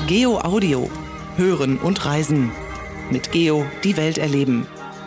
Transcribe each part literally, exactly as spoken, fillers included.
Geo Audio. Hören und reisen. Mit Geo die Welt erleben.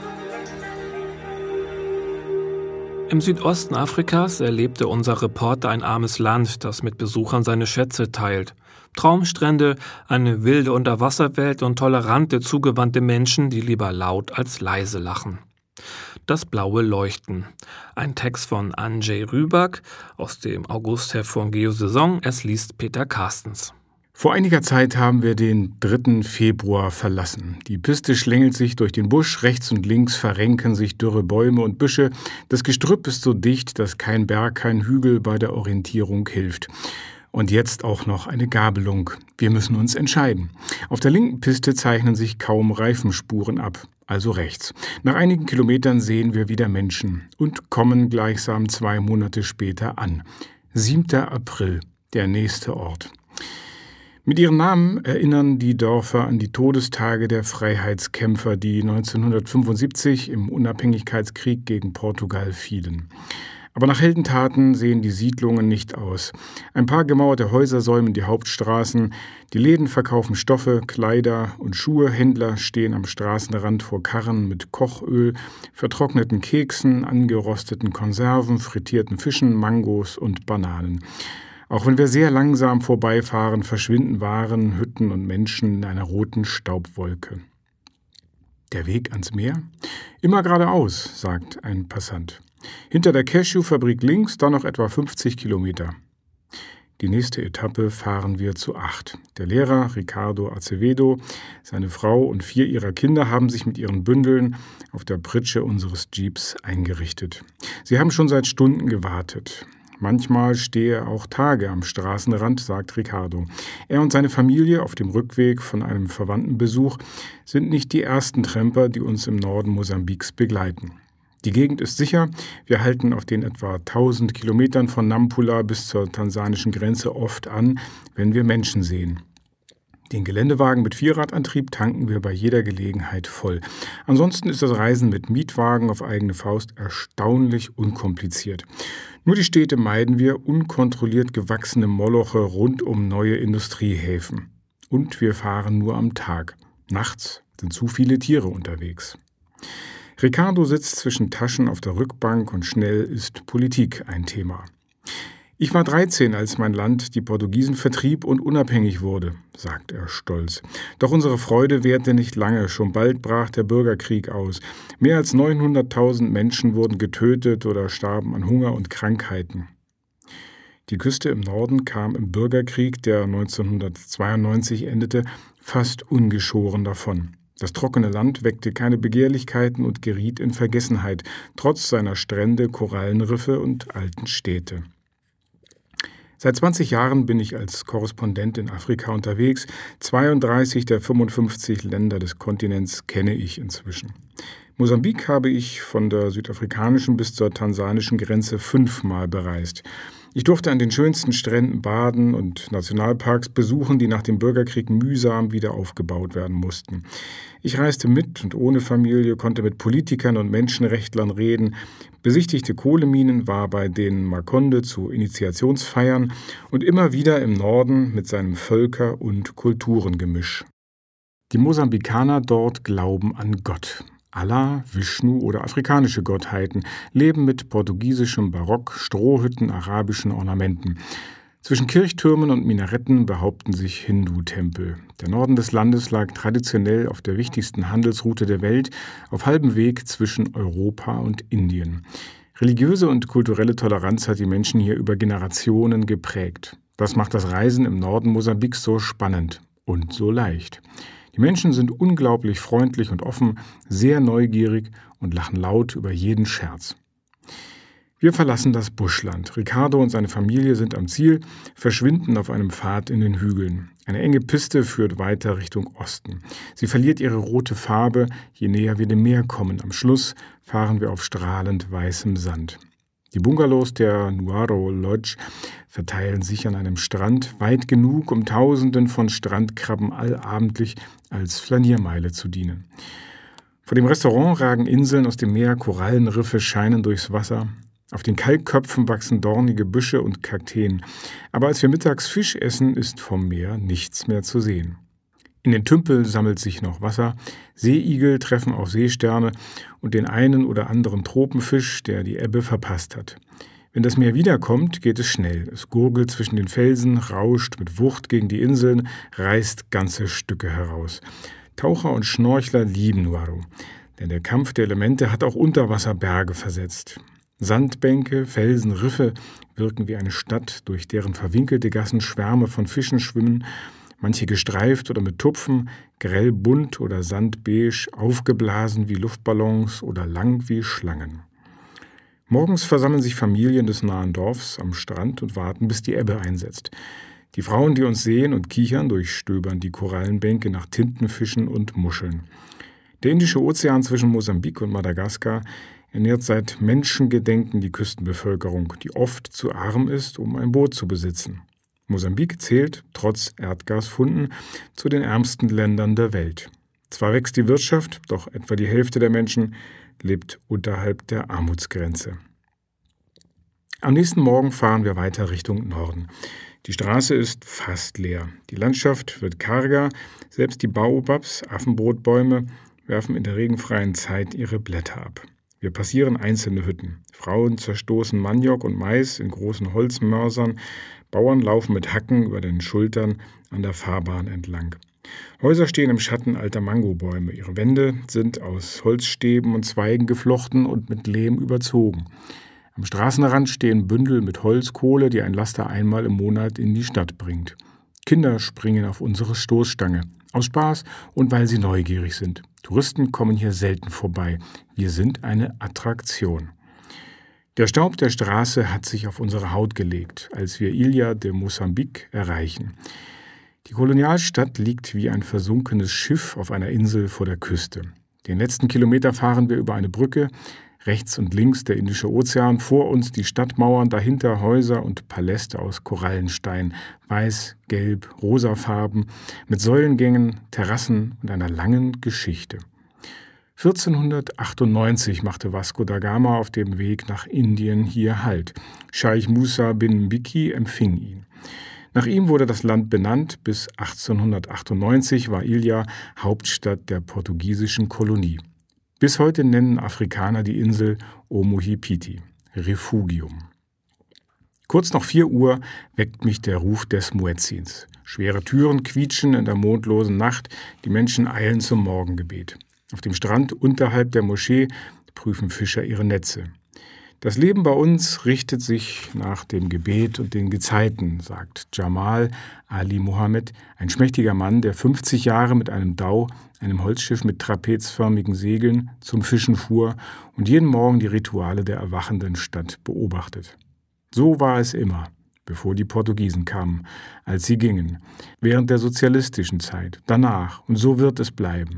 Im Südosten Afrikas erlebte unser Reporter ein armes Land, das mit Besuchern seine Schätze teilt. Traumstrände, eine wilde Unterwasserwelt und tolerante, zugewandte Menschen, die lieber laut als leise lachen. Das blaue Leuchten. Ein Text von Andrzej Rybak aus dem Augustheft von Geosaison. Es liest Peter Carstens. Vor einiger Zeit haben wir den dritten Februar verlassen. Die Piste schlängelt sich durch den Busch, rechts und links verrenken sich dürre Bäume und Büsche. Das Gestrüpp ist so dicht, dass kein Berg, kein Hügel bei der Orientierung hilft. Und jetzt auch noch eine Gabelung. Wir müssen uns entscheiden. Auf der linken Piste zeichnen sich kaum Reifenspuren ab, also rechts. Nach einigen Kilometern sehen wir wieder Menschen und kommen gleichsam zwei Monate später an. siebter April, der nächste Ort. Mit ihren Namen erinnern die Dörfer an die Todestage der Freiheitskämpfer, die neunzehnhundertfünfundsiebzig im Unabhängigkeitskrieg gegen Portugal fielen. Aber nach Heldentaten sehen die Siedlungen nicht aus. Ein paar gemauerte Häuser säumen die Hauptstraßen, die Läden verkaufen Stoffe, Kleider und Schuhe, Händler stehen am Straßenrand vor Karren mit Kochöl, vertrockneten Keksen, angerosteten Konserven, frittierten Fischen, Mangos und Bananen. Auch wenn wir sehr langsam vorbeifahren, verschwinden Waren, Hütten und Menschen in einer roten Staubwolke. Der Weg ans Meer? Immer geradeaus, sagt ein Passant. Hinter der Cashewfabrik links, dann noch etwa fünfzig Kilometer. Die nächste Etappe fahren wir zu acht. Der Lehrer Ricardo Acevedo, seine Frau und vier ihrer Kinder haben sich mit ihren Bündeln auf der Pritsche unseres Jeeps eingerichtet. Sie haben schon seit Stunden gewartet. Manchmal stehe er auch Tage am Straßenrand, sagt Ricardo. Er und seine Familie auf dem Rückweg von einem Verwandtenbesuch sind nicht die ersten Tramper, die uns im Norden Mosambiks begleiten. Die Gegend ist sicher. Wir halten auf den etwa tausend Kilometern von Nampula bis zur tansanischen Grenze oft an, wenn wir Menschen sehen. Den Geländewagen mit Vierradantrieb tanken wir bei jeder Gelegenheit voll. Ansonsten ist das Reisen mit Mietwagen auf eigene Faust erstaunlich unkompliziert. Nur die Städte meiden wir, unkontrolliert gewachsene Moloche rund um neue Industriehäfen. Und wir fahren nur am Tag. Nachts sind zu viele Tiere unterwegs. Ricardo sitzt zwischen Taschen auf der Rückbank und schnell ist Politik ein Thema. Ich war dreizehn, als mein Land die Portugiesen vertrieb und unabhängig wurde, sagt er stolz. Doch unsere Freude währte nicht lange, schon bald brach der Bürgerkrieg aus. Mehr als neunhunderttausend Menschen wurden getötet oder starben an Hunger und Krankheiten. Die Küste im Norden kam im Bürgerkrieg, der neunzehnhundertzweiundneunzig endete, fast ungeschoren davon. Das trockene Land weckte keine Begehrlichkeiten und geriet in Vergessenheit, trotz seiner Strände, Korallenriffe und alten Städte. Seit zwanzig Jahren bin ich als Korrespondent in Afrika unterwegs. zweiunddreißig der fünfundfünfzig Länder des Kontinents kenne ich inzwischen. Mosambik habe ich von der südafrikanischen bis zur tansanischen Grenze fünfmal bereist. Ich durfte an den schönsten Stränden baden und Nationalparks besuchen, die nach dem Bürgerkrieg mühsam wieder aufgebaut werden mussten. Ich reiste mit und ohne Familie, konnte mit Politikern und Menschenrechtlern reden, besichtigte Kohleminen, war bei den Makonde zu Initiationsfeiern und immer wieder im Norden mit seinem Völker- und Kulturengemisch. Die Mosambikaner dort glauben an Gott. Allah, Vishnu oder afrikanische Gottheiten, leben mit portugiesischem Barock, Strohhütten, arabischen Ornamenten. Zwischen Kirchtürmen und Minaretten behaupten sich Hindu-Tempel. Der Norden des Landes lag traditionell auf der wichtigsten Handelsroute der Welt, auf halbem Weg zwischen Europa und Indien. Religiöse und kulturelle Toleranz hat die Menschen hier über Generationen geprägt. Das macht das Reisen im Norden Mosambiks so spannend und so leicht. Die Menschen sind unglaublich freundlich und offen, sehr neugierig und lachen laut über jeden Scherz. Wir verlassen das Buschland. Ricardo und seine Familie sind am Ziel, verschwinden auf einem Pfad in den Hügeln. Eine enge Piste führt weiter Richtung Osten. Sie verliert ihre rote Farbe, je näher wir dem Meer kommen. Am Schluss fahren wir auf strahlend weißem Sand. Die Bungalows der Nuaro Lodge verteilen sich an einem Strand, weit genug, um Tausenden von Strandkrabben allabendlich als Flaniermeile zu dienen. Vor dem Restaurant ragen Inseln aus dem Meer, Korallenriffe scheinen durchs Wasser. Auf den Kalkköpfen wachsen dornige Büsche und Kakteen. Aber als wir mittags Fisch essen, ist vom Meer nichts mehr zu sehen. In den Tümpel sammelt sich noch Wasser, Seeigel treffen auf Seesterne und den einen oder anderen Tropenfisch, der die Ebbe verpasst hat. Wenn das Meer wiederkommt, geht es schnell. Es gurgelt zwischen den Felsen, rauscht mit Wucht gegen die Inseln, reißt ganze Stücke heraus. Taucher und Schnorchler lieben Nuaru, denn der Kampf der Elemente hat auch Unterwasserberge versetzt. Sandbänke, Felsen, Riffe wirken wie eine Stadt, durch deren verwinkelte Gassen Schwärme von Fischen schwimmen, manche gestreift oder mit Tupfen, grell bunt oder sandbeige, aufgeblasen wie Luftballons oder lang wie Schlangen. Morgens versammeln sich Familien des nahen Dorfs am Strand und warten, bis die Ebbe einsetzt. Die Frauen, die uns sehen und kichern, durchstöbern die Korallenbänke nach Tintenfischen und Muscheln. Der Indische Ozean zwischen Mosambik und Madagaskar ernährt seit Menschengedenken die Küstenbevölkerung, die oft zu arm ist, um ein Boot zu besitzen. Mosambik zählt, trotz Erdgasfunden, zu den ärmsten Ländern der Welt. Zwar wächst die Wirtschaft, doch etwa die Hälfte der Menschen lebt unterhalb der Armutsgrenze. Am nächsten Morgen fahren wir weiter Richtung Norden. Die Straße ist fast leer. Die Landschaft wird karger, selbst die Baobabs, Affenbrotbäume, werfen in der regenfreien Zeit ihre Blätter ab. Wir passieren einzelne Hütten. Frauen zerstoßen Maniok und Mais in großen Holzmörsern. Bauern laufen mit Hacken über den Schultern an der Fahrbahn entlang. Häuser stehen im Schatten alter Mangobäume. Ihre Wände sind aus Holzstäben und Zweigen geflochten und mit Lehm überzogen. Am Straßenrand stehen Bündel mit Holzkohle, die ein Laster einmal im Monat in die Stadt bringt. Kinder springen auf unsere Stoßstange. Aus Spaß und weil sie neugierig sind. Touristen kommen hier selten vorbei. Wir sind eine Attraktion. Der Staub der Straße hat sich auf unsere Haut gelegt, als wir Ilha de Moçambique erreichen. Die Kolonialstadt liegt wie ein versunkenes Schiff auf einer Insel vor der Küste. Den letzten Kilometer fahren wir über eine Brücke, rechts und links der Indische Ozean, vor uns die Stadtmauern, dahinter Häuser und Paläste aus Korallenstein, weiß, gelb, rosafarben, mit Säulengängen, Terrassen und einer langen Geschichte. vierzehnhundertachtundneunzig machte Vasco da Gama auf dem Weg nach Indien hier Halt. Scheich Musa bin Mbiki empfing ihn. Nach ihm wurde das Land benannt. Bis achtzehnhundertachtundneunzig war Ilha Hauptstadt der portugiesischen Kolonie. Bis heute nennen Afrikaner die Insel Omuhipiti, Refugium. Kurz nach vier Uhr weckt mich der Ruf des Muezzins. Schwere Türen quietschen in der mondlosen Nacht, die Menschen eilen zum Morgengebet. Auf dem Strand unterhalb der Moschee prüfen Fischer ihre Netze. Das Leben bei uns richtet sich nach dem Gebet und den Gezeiten, sagt Jamal Ali Mohammed, ein schmächtiger Mann, der fünfzig Jahre mit einem Dhow, einem Holzschiff mit trapezförmigen Segeln, zum Fischen fuhr und jeden Morgen die Rituale der erwachenden Stadt beobachtet. So war es immer, bevor die Portugiesen kamen, als sie gingen, während der sozialistischen Zeit, danach, und so wird es bleiben.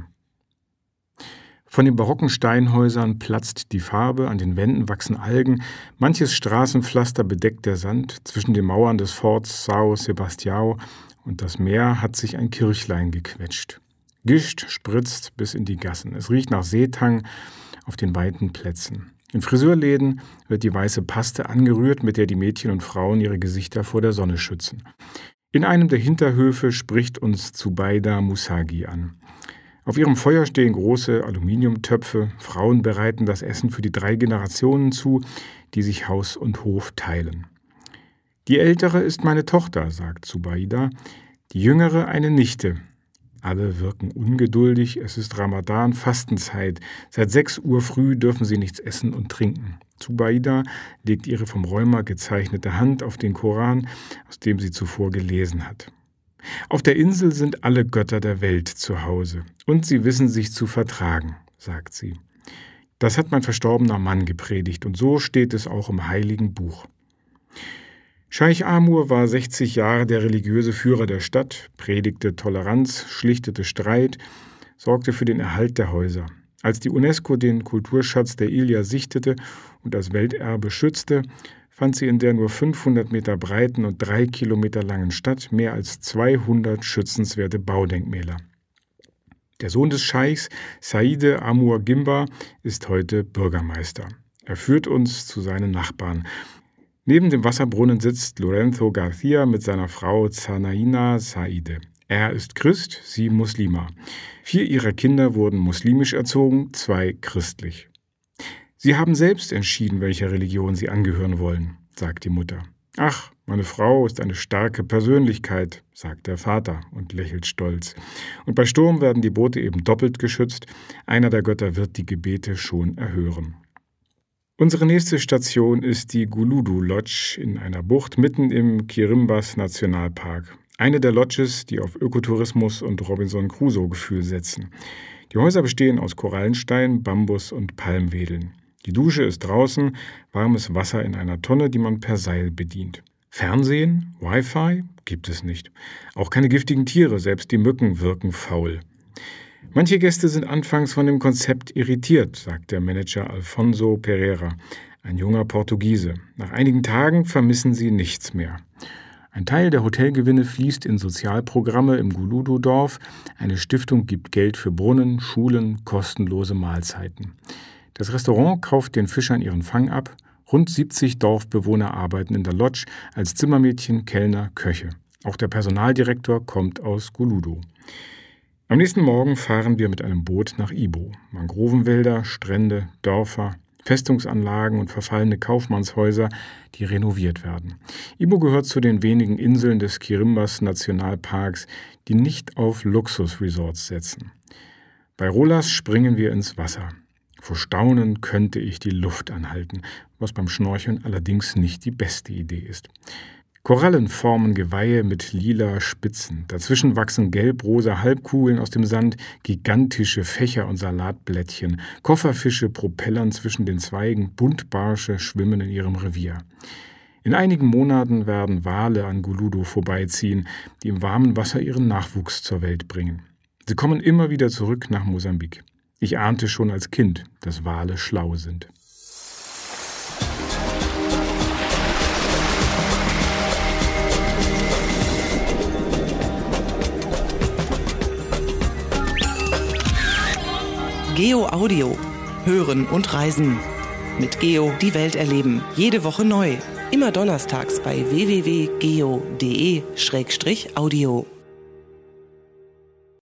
Von den barocken Steinhäusern platzt die Farbe, an den Wänden wachsen Algen, manches Straßenpflaster bedeckt der Sand, zwischen den Mauern des Forts São Sebastião und das Meer hat sich ein Kirchlein gequetscht. Gischt spritzt bis in die Gassen, es riecht nach Seetang auf den weiten Plätzen. In Friseurläden wird die weiße Paste angerührt, mit der die Mädchen und Frauen ihre Gesichter vor der Sonne schützen. In einem der Hinterhöfe spricht uns Zubeida Musagi an. Auf ihrem Feuer stehen große Aluminiumtöpfe. Frauen bereiten das Essen für die drei Generationen zu, die sich Haus und Hof teilen. Die ältere ist meine Tochter, sagt Zubeida, die jüngere eine Nichte. Alle wirken ungeduldig, es ist Ramadan, Fastenzeit. Seit sechs Uhr früh dürfen sie nichts essen und trinken. Zubeida legt ihre vom Rheuma gezeichnete Hand auf den Koran, aus dem sie zuvor gelesen hat. Auf der Insel sind alle Götter der Welt zu Hause und sie wissen sich zu vertragen, sagt sie. Das hat mein verstorbener Mann gepredigt und so steht es auch im Heiligen Buch. Scheich Amur war sechzig Jahre der religiöse Führer der Stadt, predigte Toleranz, schlichtete Streit, sorgte für den Erhalt der Häuser. Als die UNESCO den Kulturschatz der Ilha sichtete und als Welterbe schützte, fand sie in der nur fünfhundert Meter breiten und drei Kilometer langen Stadt mehr als zweihundert schützenswerte Baudenkmäler. Der Sohn des Scheichs, Saide Amur Gimba, ist heute Bürgermeister. Er führt uns zu seinen Nachbarn. Neben dem Wasserbrunnen sitzt Lorenzo García mit seiner Frau Zanaina Saide. Er ist Christ, sie Muslima. Vier ihrer Kinder wurden muslimisch erzogen, zwei christlich. Sie haben selbst entschieden, welcher Religion sie angehören wollen, sagt die Mutter. Ach, meine Frau ist eine starke Persönlichkeit, sagt der Vater und lächelt stolz. Und bei Sturm werden die Boote eben doppelt geschützt. Einer der Götter wird die Gebete schon erhören. Unsere nächste Station ist die Guludu Lodge in einer Bucht mitten im Quirimbas Nationalpark. Eine der Lodges, die auf Ökotourismus und Robinson-Crusoe-Gefühl setzen. Die Häuser bestehen aus Korallenstein, Bambus und Palmwedeln. Die Dusche ist draußen, warmes Wasser in einer Tonne, die man per Seil bedient. Fernsehen, Wi-Fi gibt es nicht. Auch keine giftigen Tiere, selbst die Mücken wirken faul. Manche Gäste sind anfangs von dem Konzept irritiert, sagt der Manager Alfonso Pereira, ein junger Portugiese. Nach einigen Tagen vermissen sie nichts mehr. Ein Teil der Hotelgewinne fließt in Sozialprogramme im Guludu-Dorf. Eine Stiftung gibt Geld für Brunnen, Schulen, kostenlose Mahlzeiten. Das Restaurant kauft den Fischern ihren Fang ab. Rund siebzig Dorfbewohner arbeiten in der Lodge als Zimmermädchen, Kellner, Köche. Auch der Personaldirektor kommt aus Guludu. Am nächsten Morgen fahren wir mit einem Boot nach Ibo. Mangrovenwälder, Strände, Dörfer, Festungsanlagen und verfallene Kaufmannshäuser, die renoviert werden. Ibo gehört zu den wenigen Inseln des Quirimbas Nationalparks, die nicht auf Luxusresorts setzen. Bei Rolas springen wir ins Wasser. Vor Staunen könnte ich die Luft anhalten, was beim Schnorcheln allerdings nicht die beste Idee ist. Korallen formen Geweihe mit lila Spitzen. Dazwischen wachsen gelb-rosa Halbkugeln aus dem Sand, gigantische Fächer und Salatblättchen. Kofferfische propellern zwischen den Zweigen, Buntbarsche schwimmen in ihrem Revier. In einigen Monaten werden Wale an Guludu vorbeiziehen, die im warmen Wasser ihren Nachwuchs zur Welt bringen. Sie kommen immer wieder zurück nach Mosambik. Ich ahnte schon als Kind, dass Wale schlau sind. Geo Audio. Hören und reisen. Mit Geo die Welt erleben. Jede Woche neu. Immer donnerstags bei w w w punkt geo punkt de slash audio.